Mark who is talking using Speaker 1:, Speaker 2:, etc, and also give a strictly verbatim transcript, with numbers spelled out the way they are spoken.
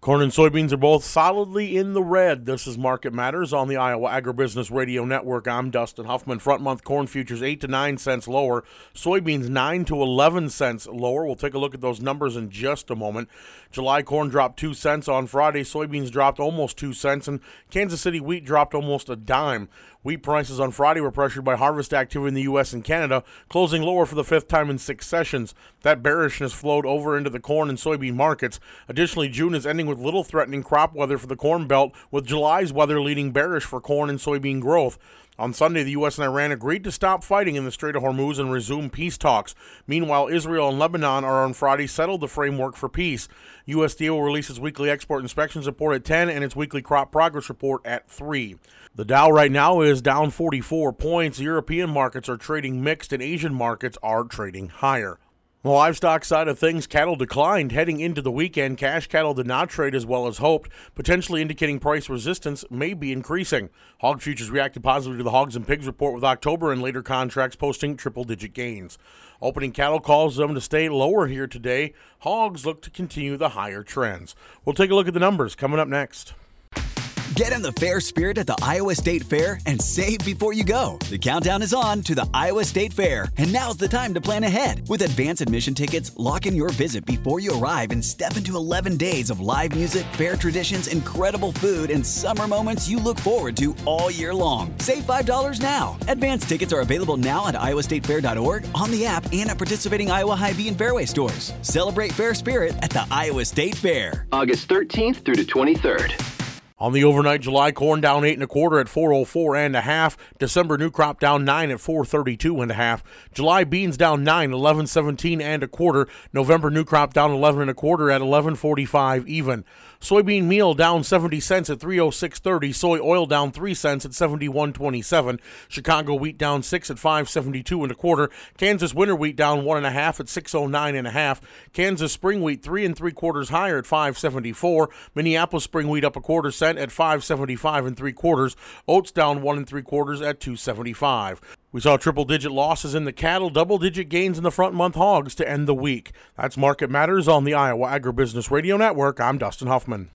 Speaker 1: Corn and soybeans are both solidly in the red. This is Market Matters on the Iowa Agribusiness Radio Network. I'm Dustin Huffman. Front month corn futures eight to nine cents lower. Soybeans nine to eleven cents lower. We'll take a look at those numbers in just a moment. July corn dropped two cents on Friday. Soybeans dropped almost two cents, and Kansas City wheat dropped almost a dime. Wheat prices on Friday were pressured by harvest activity in the U S and Canada, closing lower for the fifth time in six sessions. That bearishness flowed over into the corn and soybean markets. Additionally, June is ending with little threatening crop weather for the Corn Belt, with July's weather leading bearish for corn and soybean growth. On Sunday, the U S and Iran agreed to stop fighting in the Strait of Hormuz and resume peace talks. Meanwhile, Israel and Lebanon are on Friday settled the framework for peace. U S D A will release its weekly export inspections report at ten and its weekly crop progress report at three. The Dow right now is down forty-four points. European markets are trading mixed and Asian markets are trading higher. The livestock side of things, cattle declined heading into the weekend. Cash cattle did not trade as well as hoped, potentially indicating price resistance may be increasing. Hog futures reacted positively to the hogs and pigs report, with October and later contracts posting triple-digit gains. Opening cattle calls them to stay lower here today. Hogs look to continue the higher trends. We'll take a look at the numbers coming up next.
Speaker 2: Get in the fair spirit at the Iowa State Fair and save before you go. The countdown is on to the Iowa State Fair, and now's the time to plan ahead. With advance admission tickets, lock in your visit before you arrive and step into eleven days of live music, fair traditions, incredible food, and summer moments you look forward to all year long. Save five dollars now. Advance tickets are available now at iowa state fair dot org, on the app, and at participating Iowa Hy-Vee and Fairway stores. Celebrate fair spirit at the Iowa State Fair.
Speaker 3: August thirteenth through the twenty-third.
Speaker 1: On the overnight, July corn down eight and a quarter at four oh four and a half. December new crop down nine at four thirty-two and a half. July beans down nine, eleven seventeen and a quarter. November new crop down eleven and a quarter at eleven forty-five even. Soybean meal down seventy cents at three oh six thirty. Soy oil down three cents at seventy-one twenty-seven. Chicago wheat down six at five seventy-two and a quarter. Kansas winter wheat down one and a half at six oh nine and a half. Kansas spring wheat three and three quarters higher at five seventy-four. Minneapolis spring wheat up a quarter cent at five seventy-five and three quarters. Oats down one and three quarters at two seventy-five. We saw triple-digit losses in the cattle, double-digit gains in the front-month hogs to end the week. That's Market Matters on the Iowa Agribusiness Radio Network. I'm Dustin Huffman.